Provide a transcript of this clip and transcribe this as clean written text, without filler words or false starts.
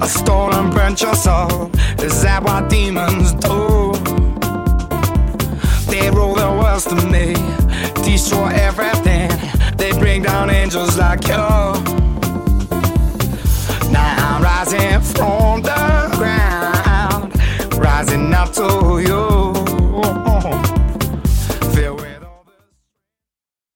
stole and burnt your soul. Is that what demons do? They rule the world to me, destroy everything. They bring down angels like you.